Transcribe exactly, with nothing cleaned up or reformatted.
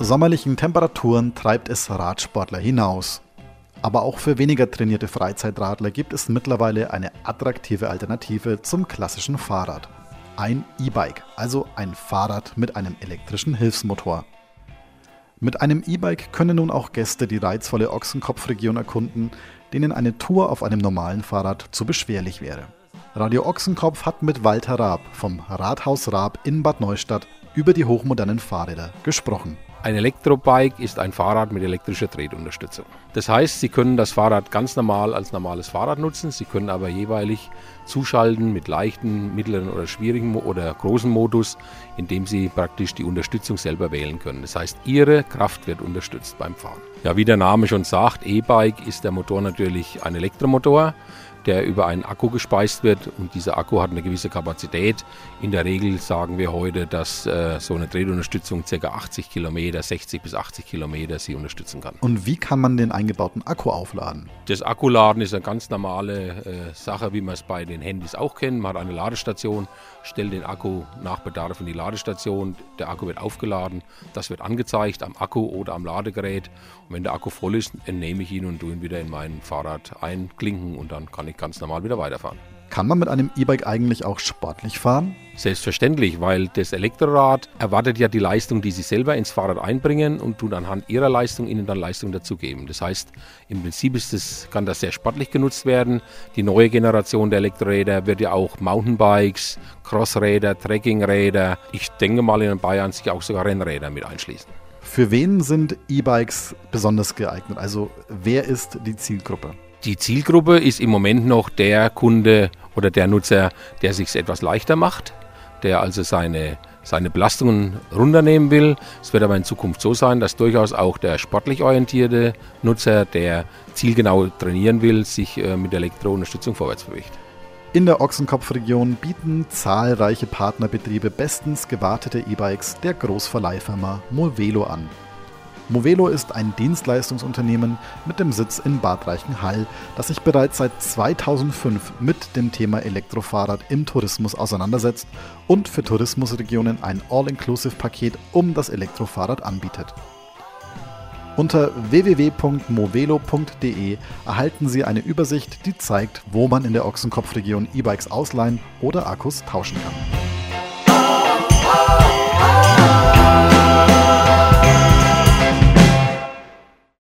sommerlichen Temperaturen treibt es Radsportler hinaus. Aber auch für weniger trainierte Freizeitradler gibt es mittlerweile eine attraktive Alternative zum klassischen Fahrrad. Ein E-Bike, also ein Fahrrad mit einem elektrischen Hilfsmotor. Mit einem E-Bike können nun auch Gäste die reizvolle Ochsenkopfregion erkunden, denen eine Tour auf einem normalen Fahrrad zu beschwerlich wäre. Radio Ochsenkopf hat mit Walter Raab vom Rathaus Raab in Bad Neustadt über die hochmodernen Fahrräder gesprochen. Ein Elektrobike ist ein Fahrrad mit elektrischer Tretunterstützung. Das heißt, Sie können das Fahrrad ganz normal als normales Fahrrad nutzen, Sie können aber jeweilig zuschalten mit leichten, mittleren oder schwierigen oder großen Modus, indem Sie praktisch die Unterstützung selber wählen können. Das heißt, Ihre Kraft wird unterstützt beim Fahren. Ja, wie der Name schon sagt, E-Bike ist der Motor natürlich ein Elektromotor, der über einen Akku gespeist wird, und dieser Akku hat eine gewisse Kapazität. In der Regel sagen wir heute, dass äh, so eine Tretunterstützung ca. achtzig Kilometer, sechzig bis achtzig Kilometer sie unterstützen kann. Und wie kann man den eingebauten Akku aufladen? Das Akkuladen ist eine ganz normale äh, Sache, wie man es bei den Handys auch kennt. Man hat eine Ladestation, stellt den Akku nach Bedarf in die Ladestation, der Akku wird aufgeladen, das wird angezeigt am Akku oder am Ladegerät. Und wenn der Akku voll ist, entnehme ich ihn und tue ihn wieder in mein Fahrrad einklinken, und dann kann ich ganz normal wieder weiterfahren. Kann man mit einem E-Bike eigentlich auch sportlich fahren? Selbstverständlich, weil das Elektrorad erwartet ja die Leistung, die Sie selber ins Fahrrad einbringen, und tut anhand Ihrer Leistung Ihnen dann Leistung dazugeben. Das heißt, im Prinzip ist das, kann das sehr sportlich genutzt werden. Die neue Generation der Elektroräder wird ja auch Mountainbikes, Crossräder, Trekkingräder, ich denke mal in Bayern sich auch sogar Rennräder mit einschließen. Für wen sind E-Bikes besonders geeignet? Also wer ist die Zielgruppe? Die Zielgruppe ist im Moment noch der Kunde oder der Nutzer, der sich etwas leichter macht, der also seine, seine Belastungen runternehmen will. Es wird aber in Zukunft so sein, dass durchaus auch der sportlich orientierte Nutzer, der zielgenau trainieren will, sich äh, mit Elektrounterstützung vorwärts bewegt. In der Ochsenkopfregion bieten zahlreiche Partnerbetriebe bestens gewartete E-Bikes der Großverleihfirma Movelo an. Movelo ist ein Dienstleistungsunternehmen mit dem Sitz in Bad Reichenhall, das sich bereits seit zweitausendfünf mit dem Thema Elektrofahrrad im Tourismus auseinandersetzt und für Tourismusregionen ein All-Inclusive-Paket um das Elektrofahrrad anbietet. Unter w w w punkt movelo punkt d e erhalten Sie eine Übersicht, die zeigt, wo man in der Ochsenkopfregion E-Bikes ausleihen oder Akkus tauschen kann.